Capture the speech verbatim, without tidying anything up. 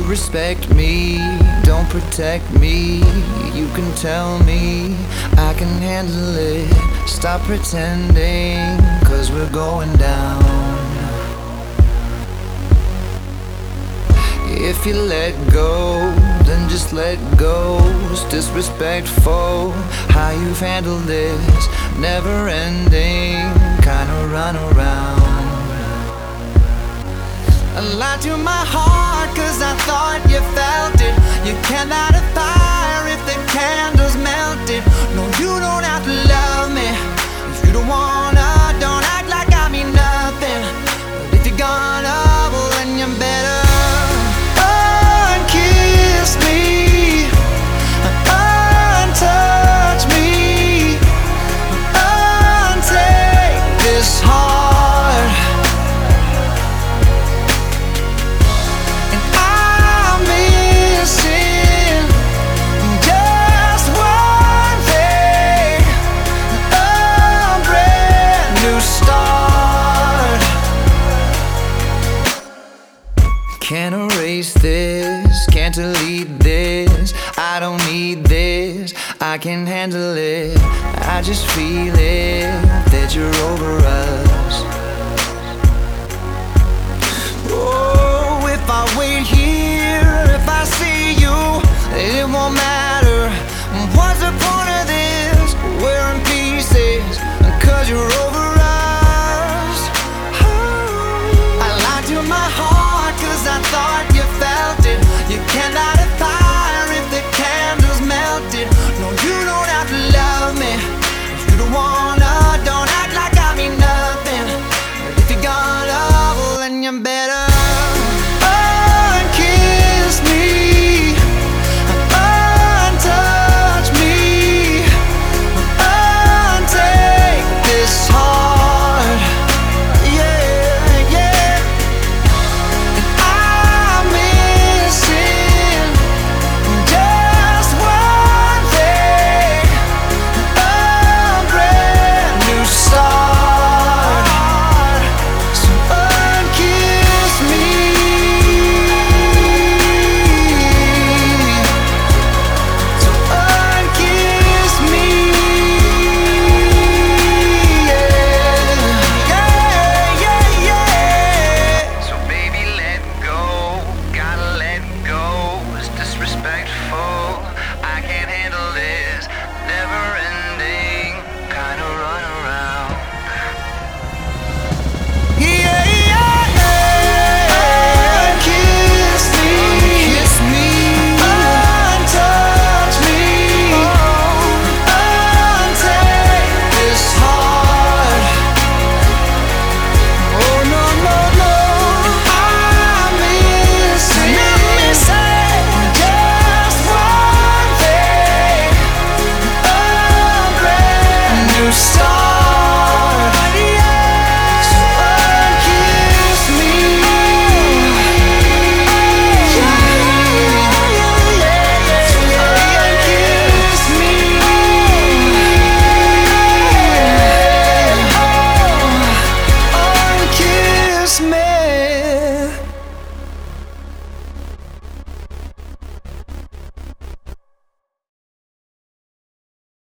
respect me, don't protect me. You can tell me I can handle it. Stop pretending, cause we're going down. If you let go, then just let go. It's disrespectful how you've handled this. Never ending, kinda run around. I lied to my heart cause I thought you felt it. You can't light a fire if the candle's melted. No, you don't have to love me if you don't wanna. Don't act like I mean nothing, but if you're gonna, well then you better unkiss me, untouch me, untake this heart. Can't erase this, can't delete this. I don't need this, I can handle it. I just feel it, that you're over us. Oh, if I wait here, if I see you, it won't matter. What's the point of this? We're in pieces, cause you're over us. Oh, I lied to my heart cause I thought you felt it. You can't light a fire if the candle's melted. No, you don't have to love me if you don't wanna. Don't act like I mean nothing, but if you're gonna, well then you better unkiss me, untouch me, untake this heart. Yeah, yeah. And I'm missing just one thing, a brand new start. So unkiss me, so unkiss me, yeah, yeah, yeah, yeah. So baby, let go, gotta let go. It's disrespectful, I can't handle this. Never ending, kinda run around. Yeah, yeah, yeah. Kiss me, kiss me, untouch me, untake this heart. Oh no, no, no, I'm missing, I'm missing just one thing, a brand new start.